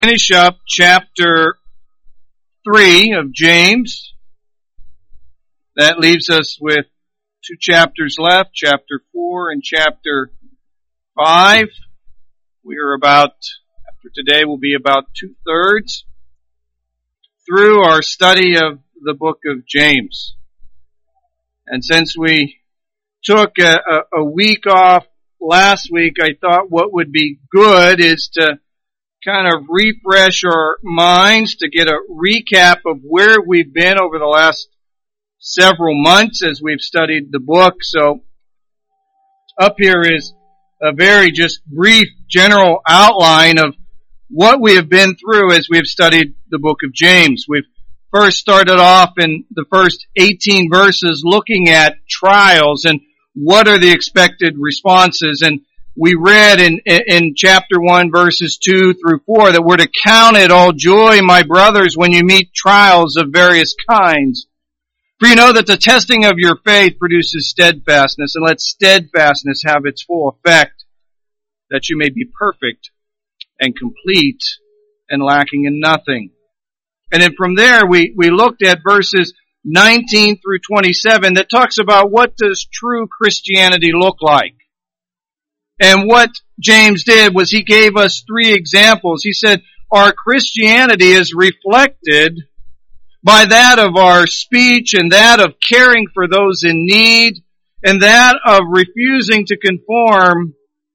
Finish up chapter 3 of James. That leaves us with 2 chapters left, chapter 4 and chapter 5. We are after today will be about 2/3 through our study of the book of James. And since we took a week off last week, I thought what would be good is to kind of refresh our minds, to get a recap of where we've been over the last several months as we've studied the book. So up here is a very just brief general outline of what we have been through as we've studied the book of James. We've first started off in the first 18 verses looking at trials and what are the expected responses. And we read in chapter 1 verses 2 through 4 that we're to count it all joy, my brothers, when you meet trials of various kinds. For you know that the testing of your faith produces steadfastness, and let steadfastness have its full effect, that you may be perfect and complete and lacking in nothing. And then from there we looked at verses 19 through 27 that talks about what does true Christianity look like. And what James did was he gave us 3 examples. He said our Christianity is reflected by that of our speech and that of caring for those in need and that of refusing to conform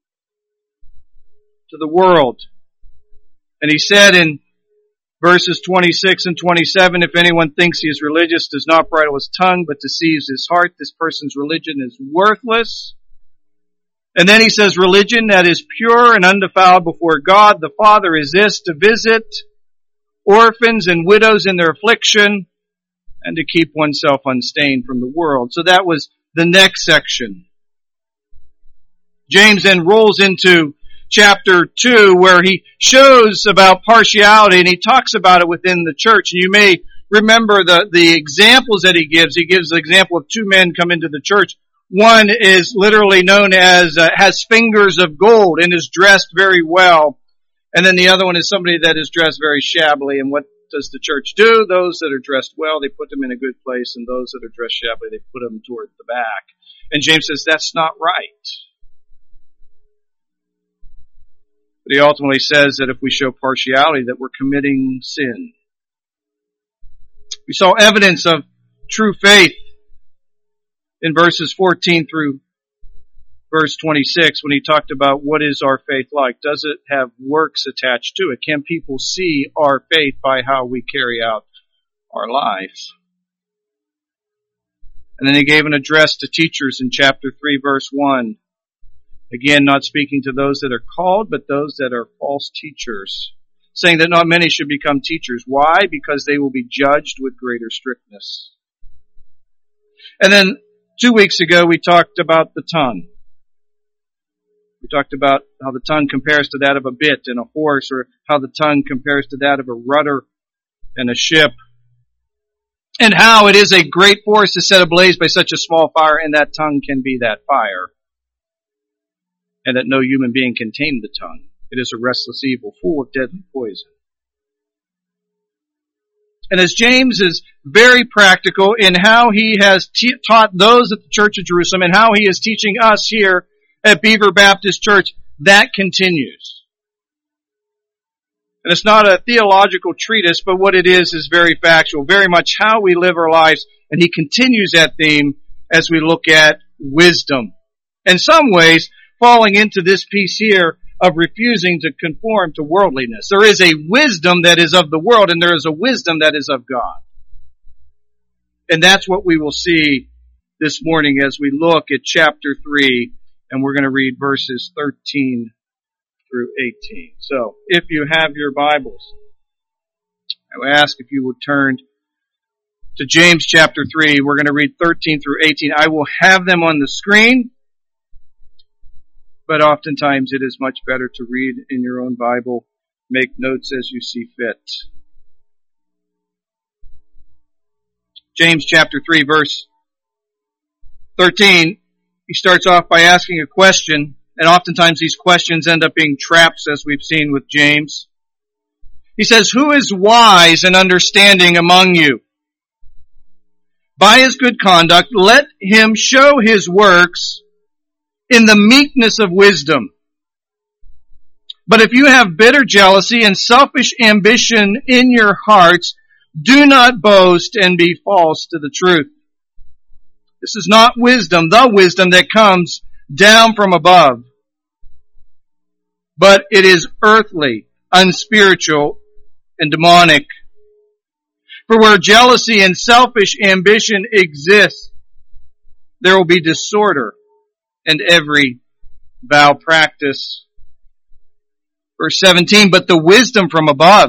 to the world. And he said in verses 26 and 27, if anyone thinks he is religious, does not bridle his tongue, but deceives his heart, this person's religion is worthless. And then he says, religion that is pure and undefiled before God the Father is this, to visit orphans and widows in their affliction and to keep oneself unstained from the world. So that was the next section. James then rolls into chapter 2 where he shows about partiality and he talks about it within the church. And you may remember the examples that he gives. He gives the example of 2 men come into the church. One is literally known as, has fingers of gold and is dressed very well. And then the other one is somebody that is dressed very shabbily. And what does the church do? Those that are dressed well, they put them in a good place. And those that are dressed shabbily, they put them toward the back. And James says that's not right. But he ultimately says that if we show partiality, that we're committing sin. We saw evidence of true faith in verses 14 through verse 26 when he talked about what is our faith like. Does it have works attached to it? Can people see our faith by how we carry out our lives? And then he gave an address to teachers in chapter 3 verse 1. Again, not speaking to those that are called, but those that are false teachers, saying that not many should become teachers. Why? Because they will be judged with greater strictness. And then 2 weeks ago, we talked about the tongue. We talked about how the tongue compares to that of a bit in a horse, or how the tongue compares to that of a rudder in a ship, and how it is a great force to set ablaze by such a small fire, and that tongue can be that fire, and that no human being can tame the tongue. It is a restless evil, full of deadly poison. And as James is very practical in how he has taught those at the Church of Jerusalem and how he is teaching us here at Beaver Baptist Church, that continues. And it's not a theological treatise, but what it is very factual, very much how we live our lives. And he continues that theme as we look at wisdom. In some ways, falling into this piece here of refusing to conform to worldliness. There is a wisdom that is of the world, and there is a wisdom that is of God. And that's what we will see this morning as we look at chapter 3, and we're going to read verses 13 through 18. So, if you have your Bibles, I would ask if you would turn to James chapter 3. We're going to read 13 through 18. I will have them on the screen, but oftentimes it is much better to read in your own Bible. Make notes as you see fit. James chapter 3 verse 13, he starts off by asking a question, and oftentimes these questions end up being traps, as we've seen with James. He says, who is wise and understanding among you? By his good conduct, let him show his works in the meekness of wisdom. But if you have bitter jealousy and selfish ambition in your hearts, do not boast and be false to the truth. This is not wisdom, the wisdom that comes down from above, but it is earthly, unspiritual, and demonic. For where jealousy and selfish ambition exist, there will be disorder and every vile practice. Verse 17, but the wisdom from above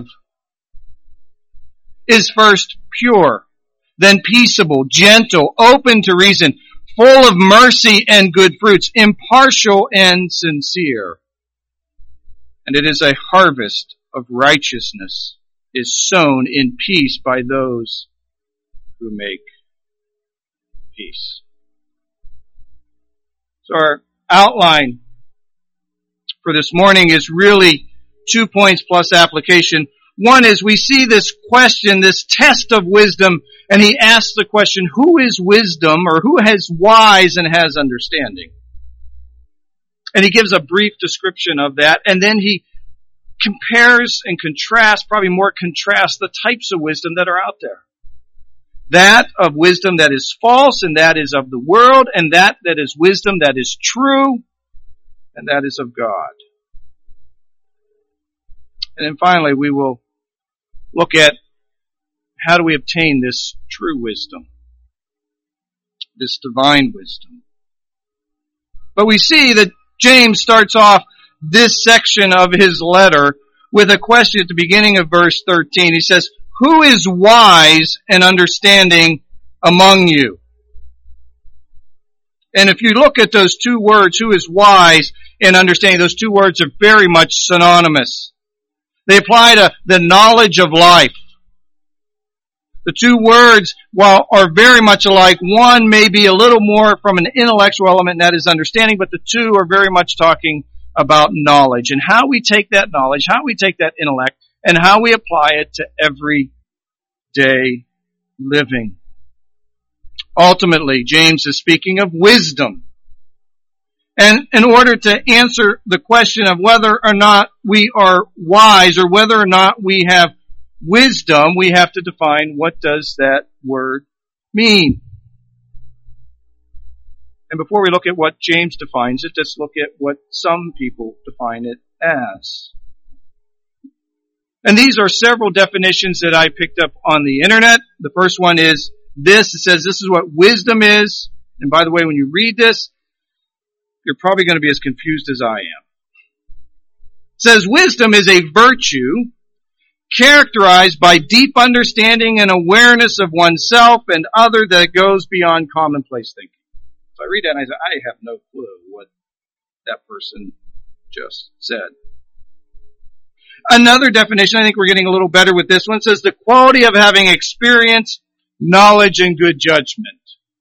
is first pure, then peaceable, gentle, open to reason, full of mercy and good fruits, impartial and sincere. And it is a harvest of righteousness is sown in peace by those who make peace. So our outline for this morning is really 2 points plus application. One is we see this question, this test of wisdom, and he asks the question, who is wisdom, or who has wise and has understanding? And he gives a brief description of that, and then he compares and contrasts, probably more contrasts, the types of wisdom that are out there. That of wisdom that is false, and that is of the world, and that is wisdom that is true, and that is of God. And then finally, we will look at how do we obtain this true wisdom, this divine wisdom. But we see that James starts off this section of his letter with a question at the beginning of verse 13. He says, who is wise and understanding among you? And if you look at those two words, who is wise and understanding, those two words are very much synonymous. They apply to the knowledge of life. The two words, while are very much alike, one may be a little more from an intellectual element, and that is understanding, but the two are very much talking about knowledge and how we take that knowledge, how we take that intellect, and how we apply it to everyday living. Ultimately, James is speaking of wisdom. And in order to answer the question of whether or not we are wise or whether or not we have wisdom, we have to define what does that word mean. And before we look at what James defines it, let's look at what some people define it as. And these are several definitions that I picked up on the internet. The first one is this. It says this is what wisdom is. And by the way, when you read this, you're probably going to be as confused as I am. It says wisdom is a virtue characterized by deep understanding and awareness of oneself and other that goes beyond commonplace thinking. So I read that and I say, I have no clue what that person just said. Another definition, I think we're getting a little better with this one, says the quality of having experience, knowledge, and good judgment.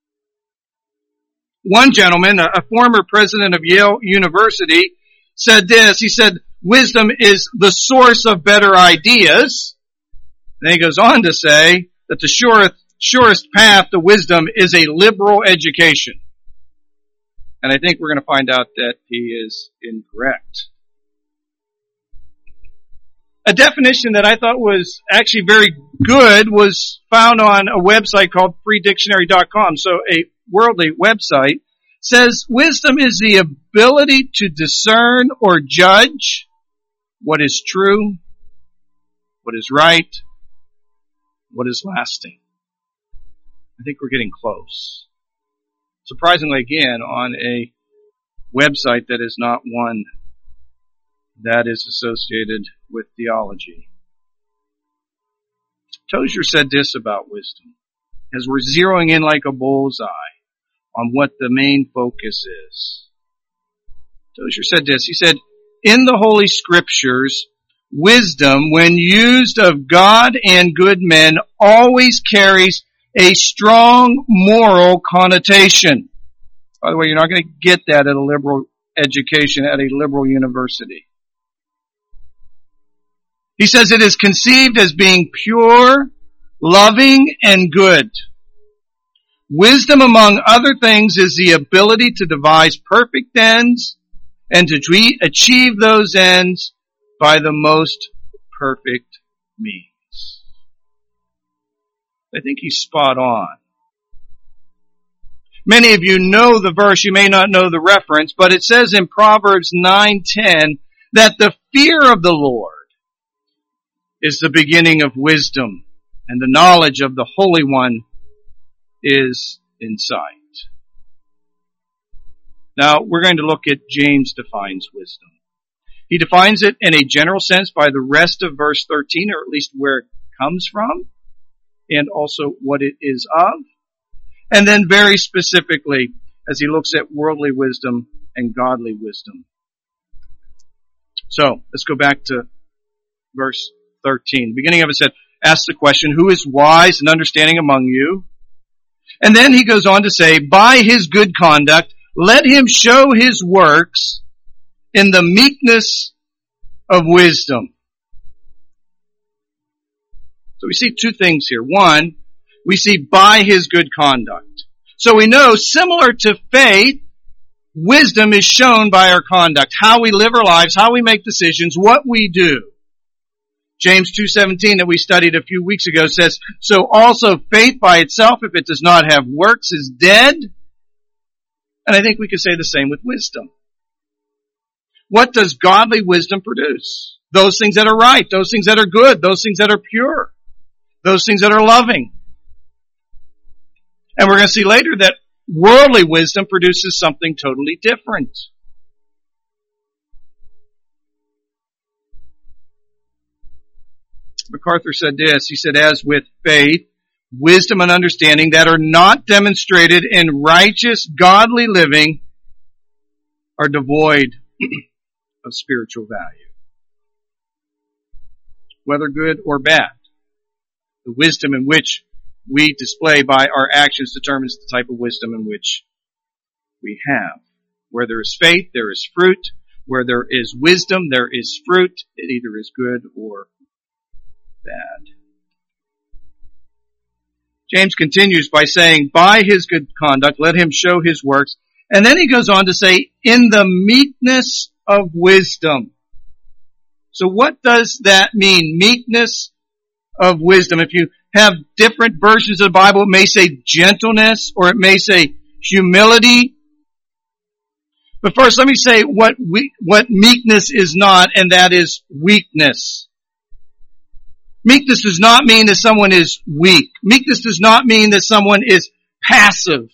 One gentleman, a former president of Yale University, said this. He said, wisdom is the source of better ideas. And he goes on to say that the surest path to wisdom is a liberal education. And I think we're going to find out that he is incorrect. A definition that I thought was actually very good was found on a website called freedictionary.com. So a worldly website says wisdom is the ability to discern or judge what is true, what is right, what is lasting. I think we're getting close. Surprisingly, again, on a website that is not one that is associated with theology. Tozer said this about wisdom, as we're zeroing in like a bullseye on what the main focus is. Tozer said this, he said, in the Holy Scriptures, wisdom, when used of God and good men, always carries a strong moral connotation. By the way, you're not going to get that at a liberal education, at a liberal university. He says it is conceived as being pure, loving, and good. Wisdom, among other things, is the ability to devise perfect ends and to achieve those ends by the most perfect means. I think he's spot on. Many of you know the verse, you may not know the reference, but it says in Proverbs 9:10 that the fear of the Lord is the beginning of wisdom, and the knowledge of the Holy One is insight. Now, we're going to look at James defines wisdom. He defines it in a general sense by the rest of verse 13, or at least where it comes from, and also what it is of. And then very specifically, as he looks at worldly wisdom and godly wisdom. So, let's go back to verse 13. The beginning of it said, ask the question, who is wise and understanding among you? And then he goes on to say, by his good conduct, let him show his works in the meekness of wisdom. So we see two things here. One, we see by his good conduct. So we know, similar to faith, wisdom is shown by our conduct. How we live our lives, how we make decisions, what we do. James 2:17 that we studied a few weeks ago says, so also faith by itself, if it does not have works, is dead. And I think we could say the same with wisdom. What does godly wisdom produce? Those things that are right, those things that are good, those things that are pure, those things that are loving. And we're going to see later that worldly wisdom produces something totally different. MacArthur said this, he said, as with faith, wisdom and understanding that are not demonstrated in righteous, godly living are devoid of spiritual value. Whether good or bad, the wisdom in which we display by our actions determines the type of wisdom in which we have. Where there is faith, there is fruit. Where there is wisdom, there is fruit. It either is good or bad. James continues by saying, by his good conduct, let him show his works. And then he goes on to say, in the meekness of wisdom. So what does that mean? Meekness of wisdom. If you have different versions of the Bible, it may say gentleness or it may say humility. But first, let me say what meekness is not, and that is weakness. Meekness does not mean that someone is weak. Meekness does not mean that someone is passive.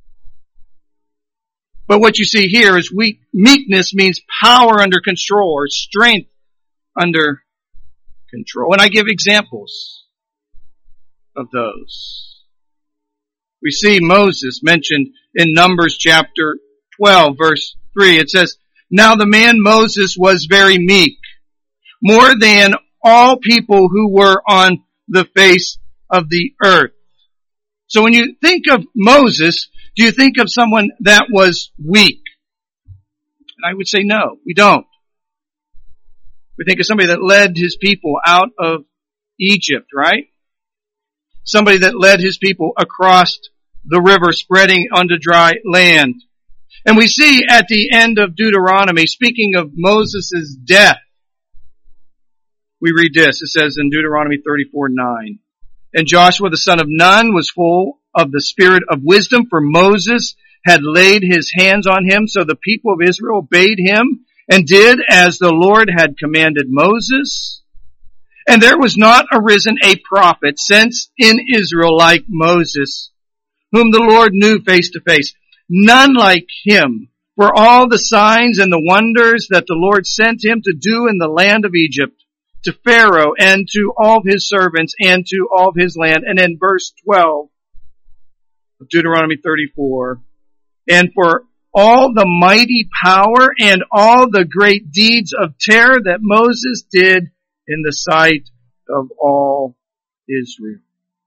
But what you see here is meekness means power under control or strength under control. And I give examples of those. We see Moses mentioned in Numbers chapter 12, verse 3. It says, now the man Moses was very meek, more than all people who were on the face of the earth. So when you think of Moses, do you think of someone that was weak? And I would say no, we don't. We think of somebody that led his people out of Egypt, right? Somebody that led his people across the river, spreading onto dry land. And we see at the end of Deuteronomy, speaking of Moses' death, we read this. It says in Deuteronomy 34:9, and Joshua the son of Nun was full of the spirit of wisdom, for Moses had laid his hands on him. So the people of Israel obeyed him and did as the Lord had commanded Moses. And there was not arisen a prophet since in Israel like Moses, whom the Lord knew face to face. None like him, for all the signs and the wonders that the Lord sent him to do in the land of Egypt, to Pharaoh and to all of his servants and to all of his land. And in verse 12 of Deuteronomy 34, and for all the mighty power and all the great deeds of terror that Moses did in the sight of all Israel.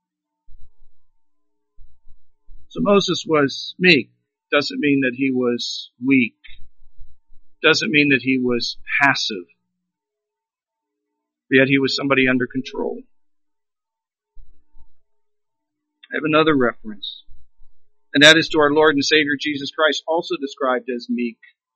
So Moses was meek. Doesn't mean that he was weak. Doesn't mean that he was passive. Yet he was somebody under control. I have another reference, and that is to our Lord and Savior Jesus Christ, also described as meek.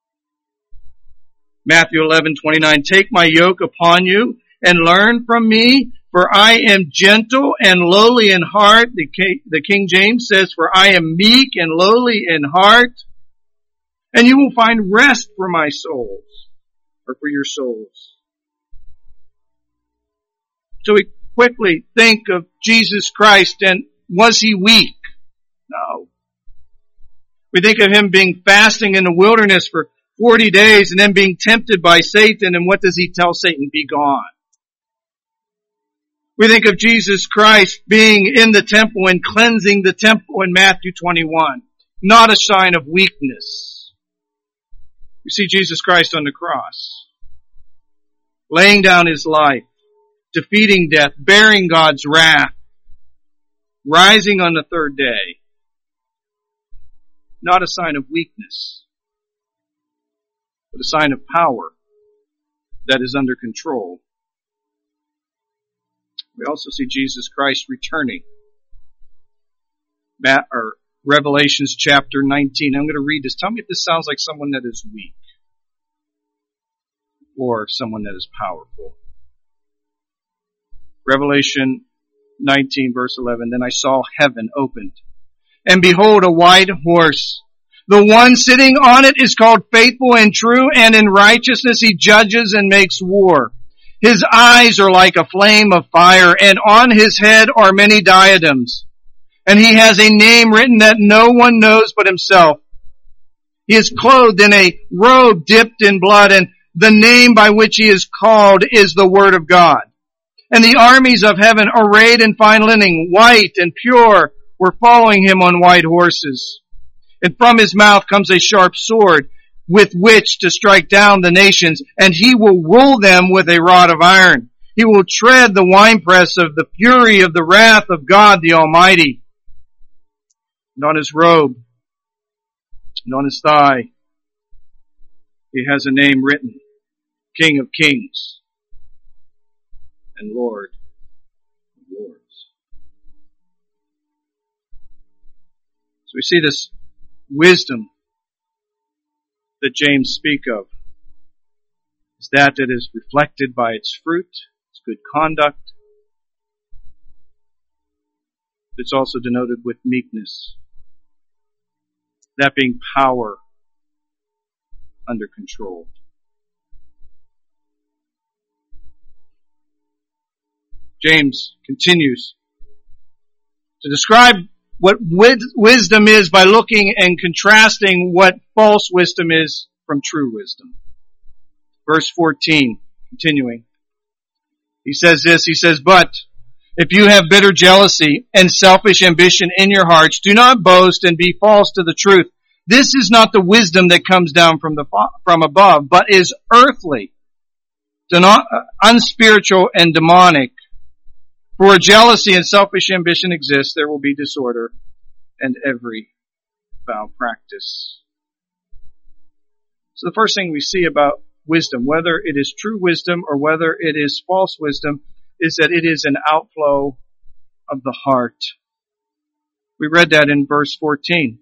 Matthew 11:29, take my yoke upon you and learn from me, for I am gentle and lowly in heart. The King James says, for I am meek and lowly in heart, and you will find rest for my souls, or for your souls. So we quickly think of Jesus Christ, and was he weak? No. We think of him being fasting in the wilderness for 40 days and then being tempted by Satan, and what does he tell Satan? Be gone. We think of Jesus Christ being in the temple and cleansing the temple in Matthew 21. Not a sign of weakness. We see Jesus Christ on the cross, laying down his life, defeating death, bearing God's wrath, rising on the third day. Not a sign of weakness, but a sign of power that is under control. We also see Jesus Christ returning. Revelations chapter 19. I'm going to read this. Tell me if this sounds like someone that is weak or someone that is powerful. Revelation 19 verse 11. Then I saw heaven opened, and behold, a white horse. The one sitting on it is called Faithful and True, and in righteousness he judges and makes war. His eyes are like a flame of fire, and on his head are many diadems. And he has a name written that no one knows but himself. He is clothed in a robe dipped in blood, and the name by which he is called is the Word of God. And the armies of heaven, arrayed in fine linen, white and pure, were following him on white horses. And from his mouth comes a sharp sword, with which to strike down the nations, and he will rule them with a rod of iron. He will tread the winepress of the fury of the wrath of God the Almighty. And on his robe, and on his thigh, he has a name written, King of Kings and Lord of Lords. So we see this wisdom that James speak of is that it is reflected by its fruit, its good conduct. It's also denoted with meekness, that being power under control. James continues to describe what wisdom is by looking and contrasting what false wisdom is from true wisdom. Verse 14, continuing. He says this, he says, but if you have bitter jealousy and selfish ambition in your hearts, do not boast and be false to the truth. This is not the wisdom that comes down from above, but is earthly, unspiritual and demonic. For where jealousy and selfish ambition exist, there will be disorder and every foul practice. So the first thing we see about wisdom, whether it is true wisdom or whether it is false wisdom, is that it is an outflow of the heart. We read that in verse 14.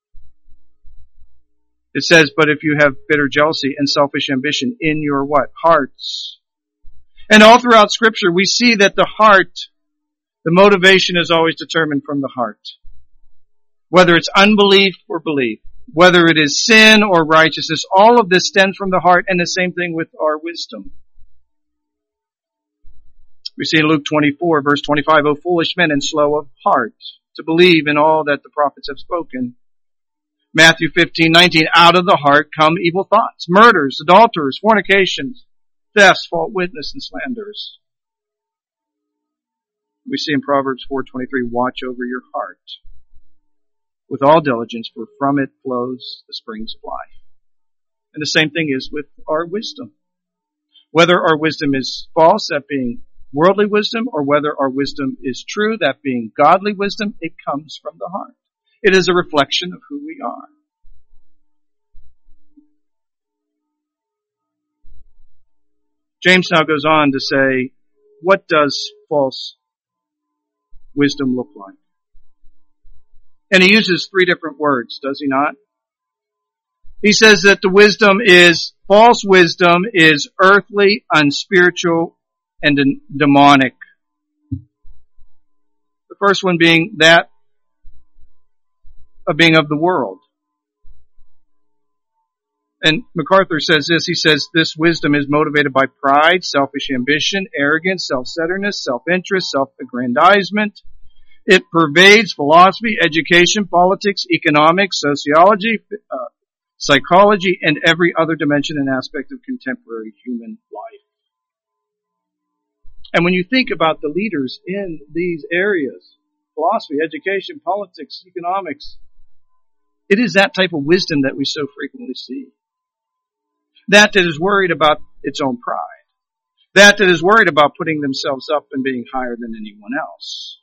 It says, but if you have bitter jealousy and selfish ambition in your what? Hearts. And all throughout Scripture, we see that the heart, the motivation is always determined from the heart. Whether it's unbelief or belief, whether it is sin or righteousness, all of this stems from the heart, and the same thing with our wisdom. We see in Luke 24, verse 25, O foolish men and slow of heart, to believe in all that the prophets have spoken. Matthew 15:19, out of the heart come evil thoughts, murders, adulterers, fornications, thefts, false witness, and slanders. We see in Proverbs 4:23, watch over your heart with all diligence, for from it flows the springs of life. And the same thing is with our wisdom. Whether our wisdom is false, that being worldly wisdom, or whether our wisdom is true, that being godly wisdom, it comes from the heart. It is a reflection of who we are. James now goes on to say what does false wisdom look like? And he uses 3 different words, does he not? He says that false wisdom is earthly, unspiritual, and demonic. The first one being that of being of the world. And MacArthur says this, he says, this wisdom is motivated by pride, selfish ambition, arrogance, self-centeredness, self-interest, self-aggrandizement. It pervades philosophy, education, politics, economics, sociology, psychology, and every other dimension and aspect of contemporary human life. And when you think about the leaders in these areas, philosophy, education, politics, economics, it is that type of wisdom that we so frequently see. That is worried about its own pride. That is worried about putting themselves up and being higher than anyone else.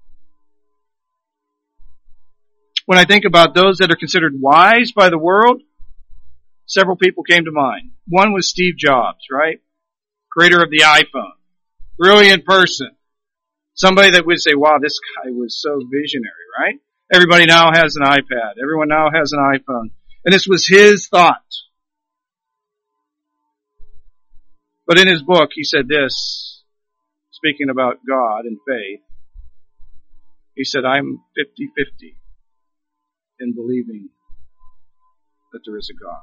When I think about those that are considered wise by the world, several people came to mind. One was Steve Jobs, right? Creator of the iPhone. Brilliant person. Somebody that would say, wow, this guy was so visionary, right? Everybody now has an iPad. Everyone now has an iPhone. And this was his thought. But in his book, he said this, speaking about God and faith. He said, I'm 50-50 in believing that there is a God.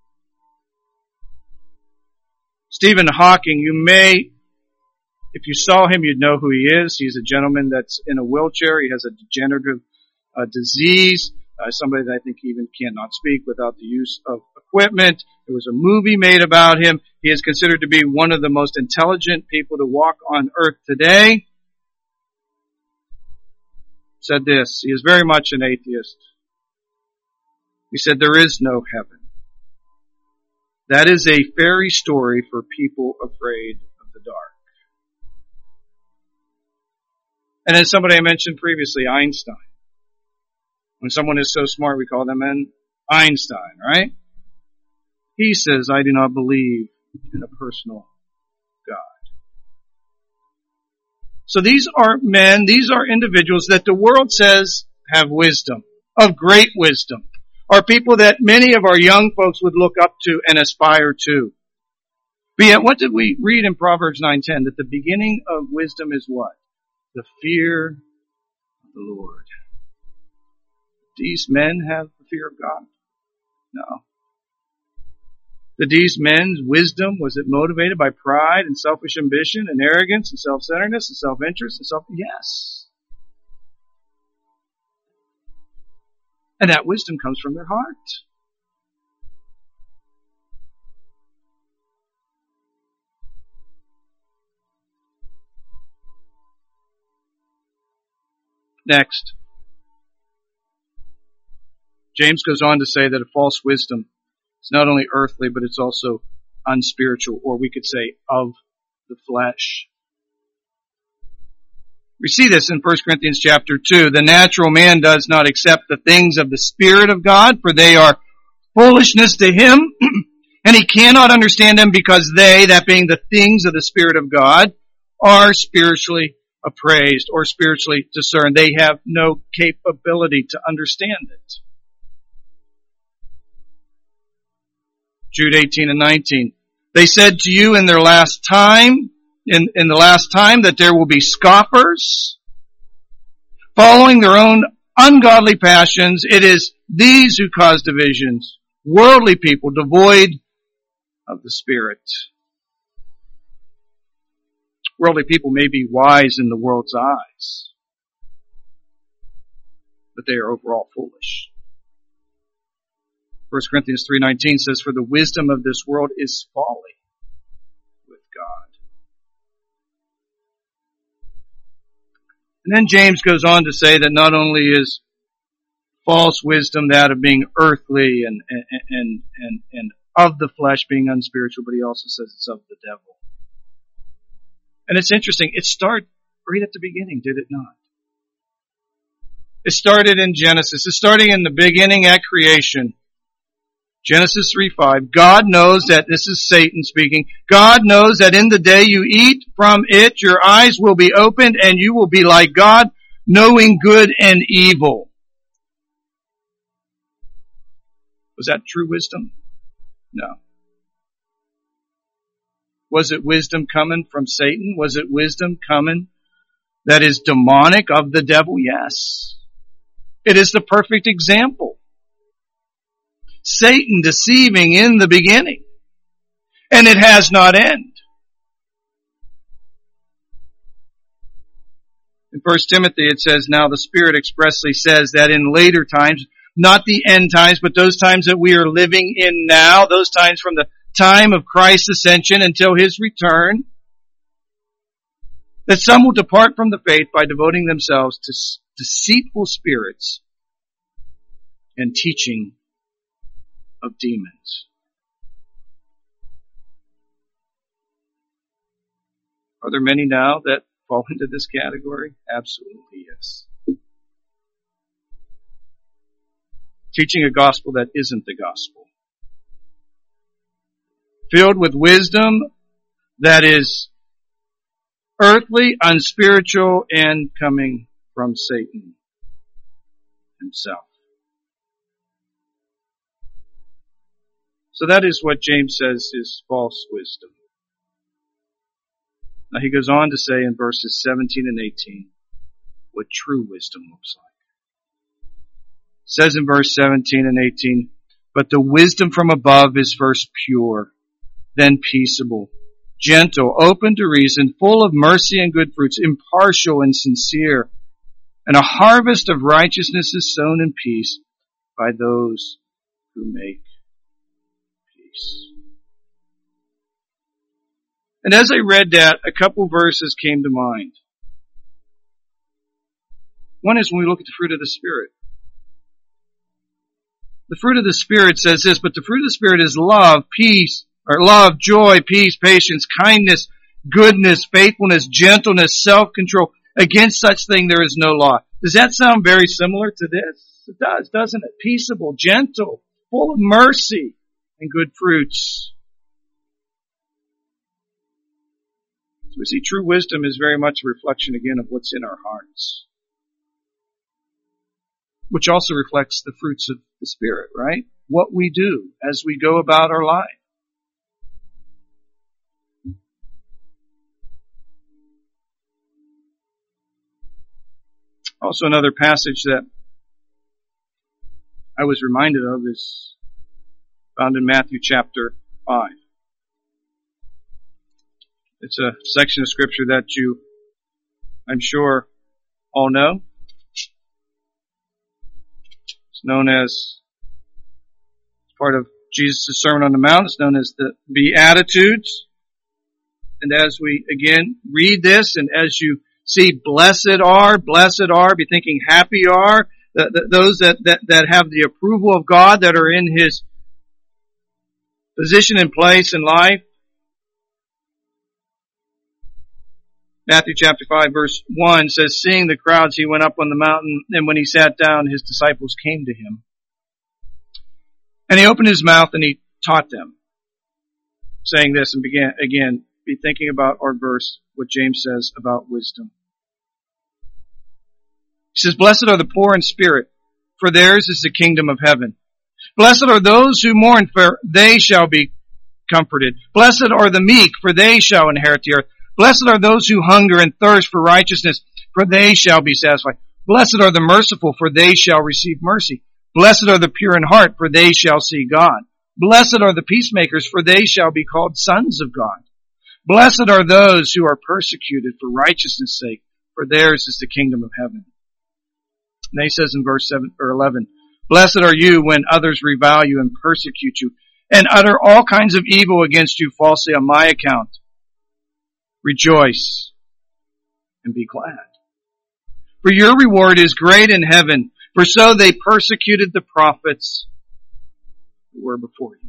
Stephen Hawking, if you saw him, you'd know who he is. He's a gentleman that's in a wheelchair. He has a degenerative disease. Somebody that I think even cannot speak without the use of equipment. There was a movie made about him. He is considered to be one of the most intelligent people to walk on earth today. Said this, he is very much an atheist. He said, there is no heaven. That is a fairy story for people afraid of the dark. And as somebody I mentioned previously, Einstein. When someone is so smart, we call them an Einstein, right? He says, I do not believe in a personal God. So these are men, these are individuals that the world says have wisdom, of great wisdom, are people that many of our young folks would look up to and aspire to. But yet, what did we read in Proverbs 9:10? That the beginning of wisdom is what? The fear of the Lord. These men have the fear of God? No. Did these men's wisdom, was it motivated by pride and selfish ambition and arrogance and self-centeredness and self-interest and Yes. And that wisdom comes from their heart. Next. James goes on to say that a false wisdom is not only earthly, but it's also unspiritual, or we could say of the flesh. We see this in 1 Corinthians chapter 2. The natural man does not accept the things of the Spirit of God, for they are foolishness to him, and he cannot understand them because they, that being the things of the Spirit of God, are spiritually appraised or spiritually discerned. They have no capability to understand it. Jude 18 and 19. They said to you in their last time, in the last time, that there will be scoffers, following their own ungodly passions. It is these who cause divisions, worldly people devoid of the Spirit. Worldly people may be wise in the world's eyes, but they are overall foolish. 1 Corinthians 3:19 says, for the wisdom of this world is folly with God. And then James goes on to say that not only is false wisdom that of being earthly and of the flesh being unspiritual, but he also says it's of the devil. And it's interesting, it started right at the beginning, did it not? It started in Genesis. It started in the beginning at creation. Genesis 3:5. God knows that, this is Satan speaking, God knows that in the day you eat from it, your eyes will be opened and you will be like God, knowing good and evil. Was that true wisdom? No. Was it wisdom coming from Satan? Was it wisdom coming that is demonic of the devil? Yes. It is the perfect example. Satan deceiving in the beginning. And it has not ended. In 1 Timothy it says, now the Spirit expressly says that in later times, not the end times, but those times that we are living in now, those times from the time of Christ's ascension until His return, that some will depart from the faith by devoting themselves to deceitful spirits and teaching of demons. Are there many now that fall into this category? Absolutely, yes. Teaching a gospel that isn't the gospel. Filled with wisdom that is earthly, unspiritual, and coming from Satan himself. So that is what James says is false wisdom. Now he goes on to say in verses 17 and 18 what true wisdom looks like. It says in verse 17 and 18, but the wisdom from above is first pure, then peaceable, gentle, open to reason, full of mercy and good fruits, impartial and sincere. And a harvest of righteousness is sown in peace by those who make peace. And as I read that, a couple verses came to mind. One is when we look at the fruit of the Spirit. The fruit of the Spirit says this, but the fruit of the Spirit is love, peace, or love, joy, peace, patience, kindness, goodness, faithfulness, gentleness, self-control. Against such thing there is no law. Does that sound very similar to this? It does, doesn't it? Peaceable, gentle, full of mercy and good fruits. So we see true wisdom is very much a reflection again of what's in our hearts. Which also reflects the fruits of the Spirit, right? What we do as we go about our life. Also another passage that I was reminded of is found in Matthew chapter 5. It's a section of scripture that you, I'm sure, all know. It's known as part of Jesus' Sermon on the Mount. It's known as the Beatitudes. And as we again read this, and as you see, blessed are, be thinking happy are, those that have the approval of God, that are in His position and place in life. Matthew chapter 5 verse 1 says, seeing the crowds, He went up on the mountain, and when He sat down, His disciples came to Him. And He opened His mouth and He taught them, saying this, and began again, be thinking about our verse, what James says about wisdom. He says, blessed are the poor in spirit, for theirs is the kingdom of heaven. Blessed are those who mourn, for they shall be comforted. Blessed are the meek, for they shall inherit the earth. Blessed are those who hunger and thirst for righteousness, for they shall be satisfied. Blessed are the merciful, for they shall receive mercy. Blessed are the pure in heart, for they shall see God. Blessed are the peacemakers, for they shall be called sons of God. Blessed are those who are persecuted for righteousness' sake, for theirs is the kingdom of heaven. And then he says in verse 7 or 11, blessed are you when others revile you and persecute you, and utter all kinds of evil against you falsely on my account. Rejoice and be glad. For your reward is great in heaven, for so they persecuted the prophets who were before you.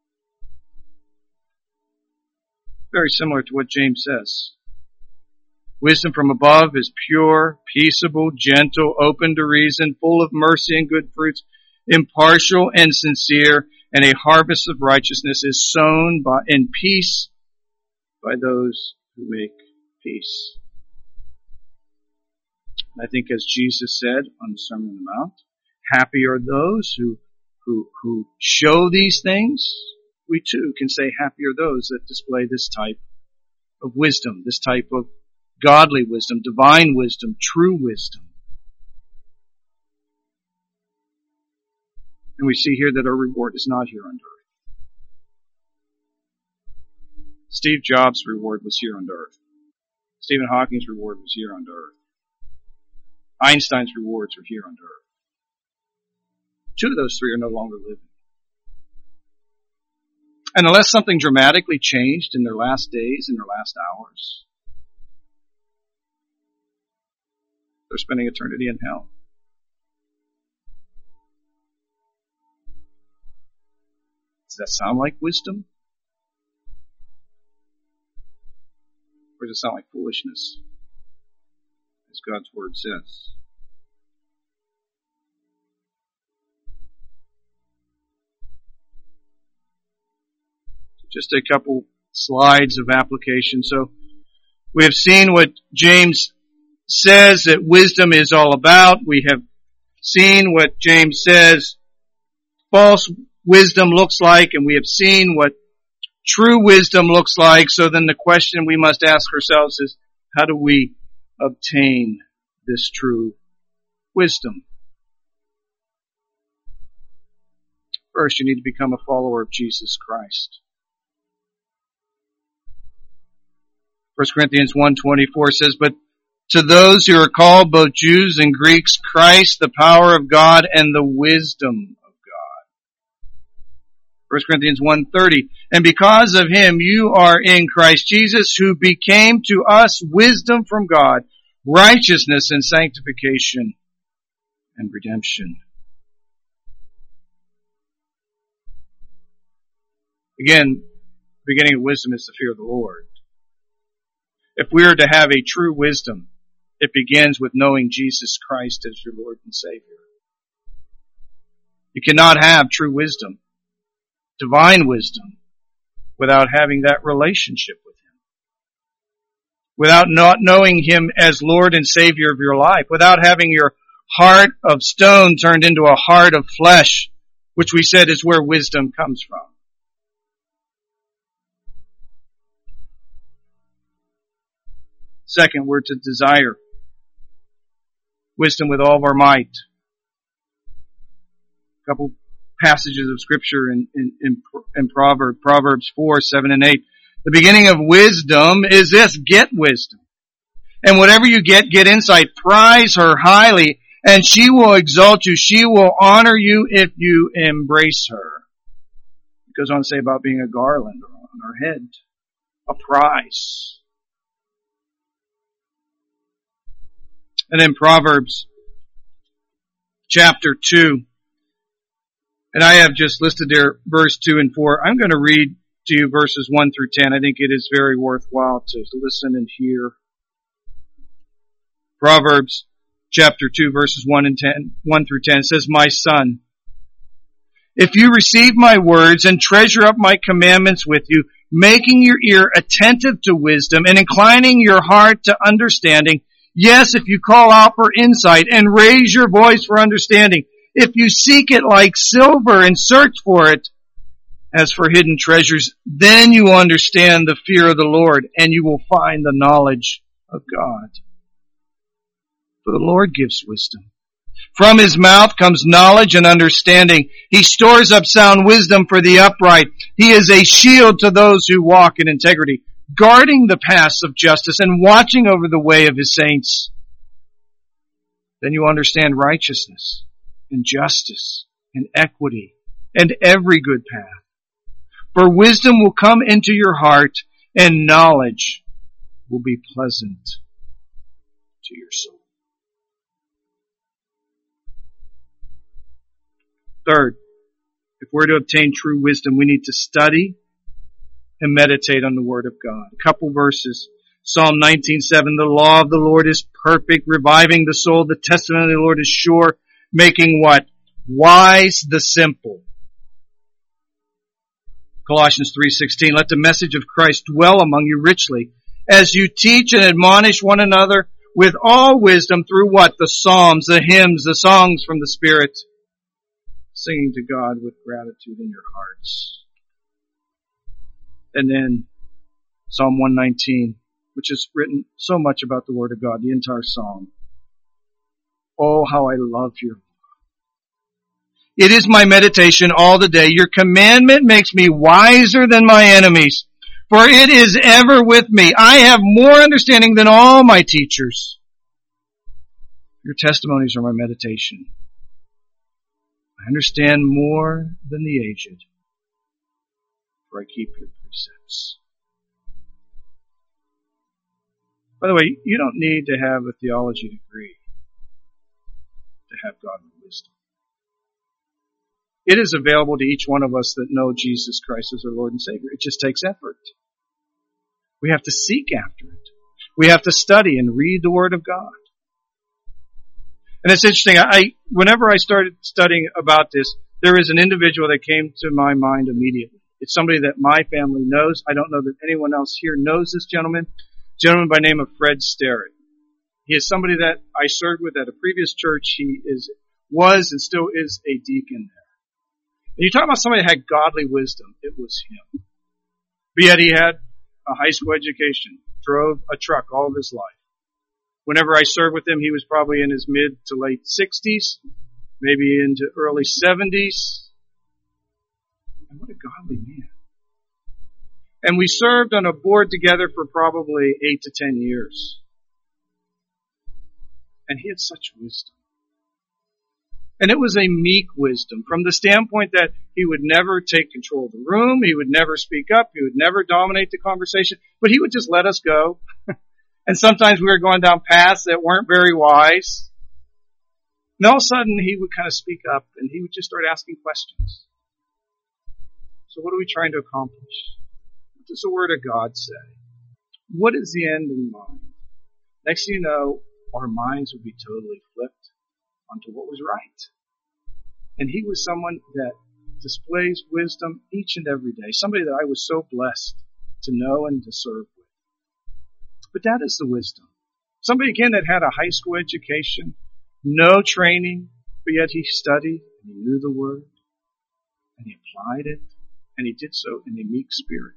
Very similar to what James says. Wisdom from above is pure, peaceable, gentle, open to reason, full of mercy and good fruits, impartial and sincere, and a harvest of righteousness is sown in peace by those who make peace. I think as Jesus said on the Sermon on the Mount, happy are those who show these things. We too can say happy are those that display this type of wisdom, this type of godly wisdom, divine wisdom, true wisdom. And we see here that our reward is not here on earth. Steve Jobs' reward was here on earth. Stephen Hawking's reward was here on earth. Einstein's rewards are here on earth. Two of those three are no longer living. And unless something dramatically changed in their last days, in their last hours, they're spending eternity in hell. Does that sound like wisdom? Or does it sound like foolishness? As God's Word says. Just a couple slides of application. So we have seen what James says that wisdom is all about. We have seen what James says false wisdom looks like, and we have seen what true wisdom looks like. So then the question we must ask ourselves is, how do we obtain this true wisdom? First, you need to become a follower of Jesus Christ. 1 Corinthians 1:24 says, but to those who are called, both Jews and Greeks, Christ, the power of God and the wisdom of God. 1 Corinthians 1:30, and because of him you are in Christ Jesus, who became to us wisdom from God, righteousness and sanctification and redemption. Again, the beginning of wisdom is the fear of the Lord. If we are to have a true wisdom, it begins with knowing Jesus Christ as your Lord and Savior. You cannot have true wisdom, divine wisdom, without having that relationship with Him. Without not knowing Him as Lord and Savior of your life. Without having your heart of stone turned into a heart of flesh, which we said is where wisdom comes from. Second, we're to desire wisdom with all of our might. A couple passages of Scripture in Proverbs 4, 7, and 8. The beginning of wisdom is this: get wisdom. And whatever you get insight. Prize her highly, and she will exalt you. She will honor you if you embrace her. It goes on to say about being a garland on her head, a prize. And then Proverbs chapter 2. And I have just listed there verse 2 and 4. I'm going to read to you verses 1 through 10. I think it is very worthwhile to listen and hear. Proverbs chapter 2 verses 1 through 10 says, my son, if you receive my words and treasure up my commandments with you, making your ear attentive to wisdom and inclining your heart to understanding, yes, if you call out for insight and raise your voice for understanding, if you seek it like silver and search for it as for hidden treasures, then you will understand the fear of the Lord and you will find the knowledge of God. For the Lord gives wisdom. From his mouth comes knowledge and understanding. He stores up sound wisdom for the upright. He is a shield to those who walk in integrity, guarding the paths of justice and watching over the way of his saints. Then you understand righteousness and justice and equity and every good path. For wisdom will come into your heart and knowledge will be pleasant to your soul. Third, if we're to obtain true wisdom, we need to study and meditate on the Word of God. A couple verses. Psalm 19:7, the law of the Lord is perfect, reviving the soul. The testimony of the Lord is sure, making what? Wise the simple. Colossians 3:16, let the message of Christ dwell among you richly, as you teach and admonish one another with all wisdom through what? The psalms, the hymns, the songs from the Spirit, singing to God with gratitude in your hearts. And then Psalm 119, which is written so much about the Word of God, the entire psalm. Oh, how I love your law. It is my meditation all the day. Your commandment makes me wiser than my enemies, for it is ever with me. I have more understanding than all my teachers. Your testimonies are my meditation. I understand more than the aged, for I keep your precepts. By the way, you don't need to have a theology degree to have godly wisdom. It is available to each one of us that know Jesus Christ as our Lord and Savior. It just takes effort. We have to seek after it. We have to study and read the Word of God. And it's interesting, whenever I started studying about this, there is an individual that came to my mind immediately. It's somebody that my family knows. I don't know that anyone else here knows this gentleman. A gentleman by the name of Fred Sterrett. He is somebody that I served with at a previous church. He was and still is a deacon there. And you talk about somebody that had godly wisdom, it was him. But yet he had a high school education, drove a truck all of his life. Whenever I served with him, he was probably in his mid to late 60s, maybe into early 70s. And what a godly man. And we served on a board together for probably 8 to 10 years. And he had such wisdom. And it was a meek wisdom from the standpoint that he would never take control of the room. He would never speak up. He would never dominate the conversation, but he would just let us go. And sometimes we were going down paths that weren't very wise. And all of a sudden he would kind of speak up and he would just start asking questions. So what are we trying to accomplish? What does the Word of God say? What is the end in mind? Next thing you know, our minds would be totally flipped onto what was right. And he was someone that displays wisdom each and every day. Somebody that I was so blessed to know and to serve with. But that is the wisdom. Somebody again that had a high school education, no training, but yet he studied and he knew the Word and he applied it and he did so in a meek spirit.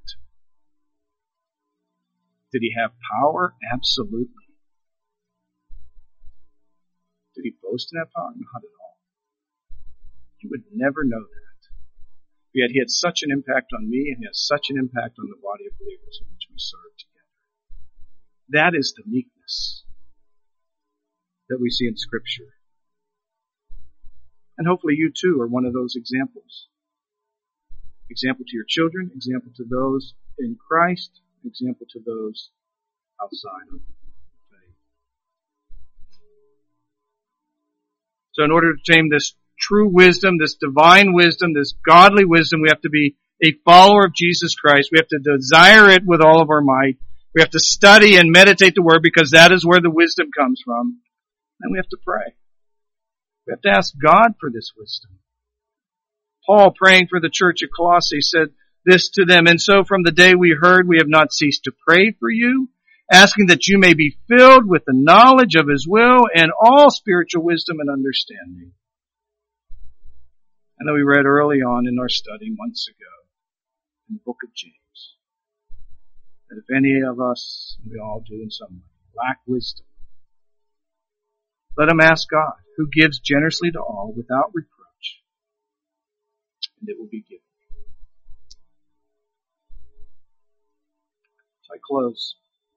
Did he have power? Absolutely. Did he boast in that power? Not at all. You would never know that. But yet he had such an impact on me and he has such an impact on the body of believers in which we serve together. That is the meekness that we see in Scripture. And hopefully you too are one of those examples. Example to your children, example to those in Christ, example to those outside of faith. So in order to attain this true wisdom, this divine wisdom, this godly wisdom, we have to be a follower of Jesus Christ. We have to desire it with all of our might. We have to study and meditate the Word because that is where the wisdom comes from. And we have to pray. We have to ask God for this wisdom. Paul, praying for the church at Colossae, said this to them, and so from the day we heard, we have not ceased to pray for you, asking that you may be filled with the knowledge of His will and all spiritual wisdom and understanding. And then we read early on in our study months ago in the book of James, that if any of us, and we all do in some way, lack wisdom, let him ask God, who gives generously to all without reproach, and it will be given. So I close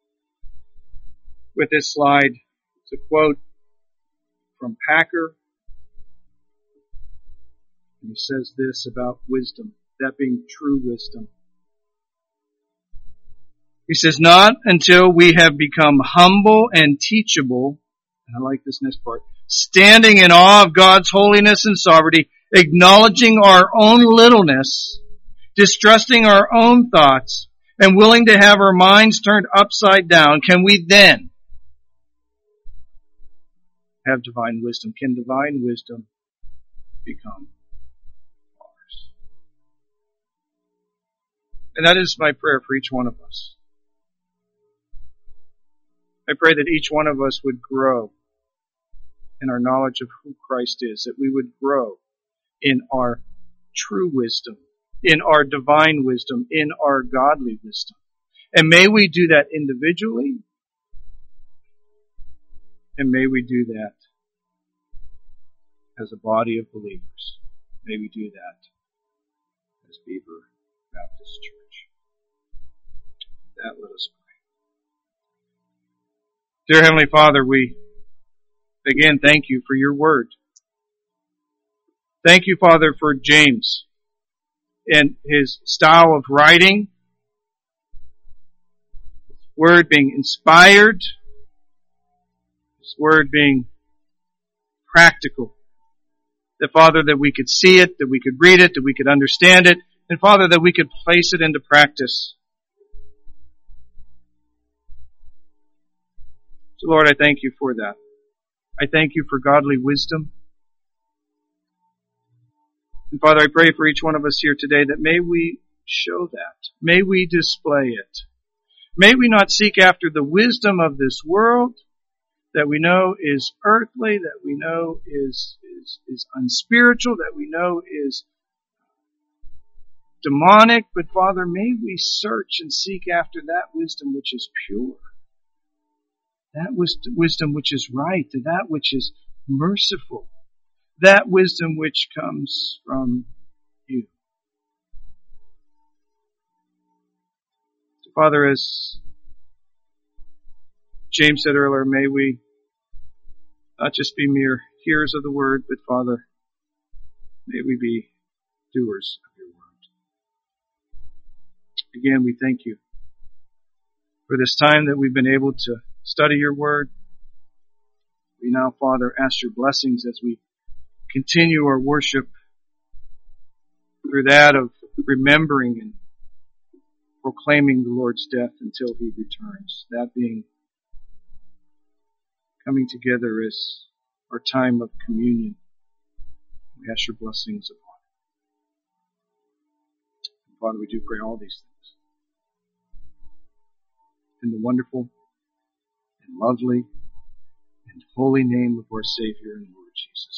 with this slide. It's a quote from Packer. And he says this about wisdom, that being true wisdom. He says, not until we have become humble and teachable, and I like this next part, standing in awe of God's holiness and sovereignty, acknowledging our own littleness, distrusting our own thoughts, and willing to have our minds turned upside down, can we then have divine wisdom? Can divine wisdom become ours? And that is my prayer for each one of us. I pray that each one of us would grow in our knowledge of who Christ is, that we would grow in our true wisdom, in our divine wisdom, in our godly wisdom. And may we do that individually, and may we do that as a body of believers. May we do that as Beaver Baptist Church. With that, let us pray. Dear Heavenly Father, we again thank you for your word. Thank you, Father, for James and his style of writing, his word being inspired, his word being practical. That, Father, that we could see it, that we could read it, that we could understand it, and, Father, that we could place it into practice. So, Lord, I thank you for that. I thank you for godly wisdom. And Father, I pray for each one of us here today that may we show that. May we display it. May we not seek after the wisdom of this world that we know is earthly, that we know is unspiritual, that we know is demonic, but Father, may we search and seek after that wisdom which is pure, that wisdom which is right, that which is merciful, that wisdom which comes from you. So Father, as James said earlier, may we not just be mere hearers of the word, but Father, may we be doers of your word. Again, we thank you for this time that we've been able to study your word. We now, Father, ask your blessings as we continue our worship through that of remembering and proclaiming the Lord's death until he returns. That being coming together as our time of communion. We ask your blessings upon it. And Father, we do pray all these things in the wonderful and lovely and holy name of our Savior and Lord Jesus.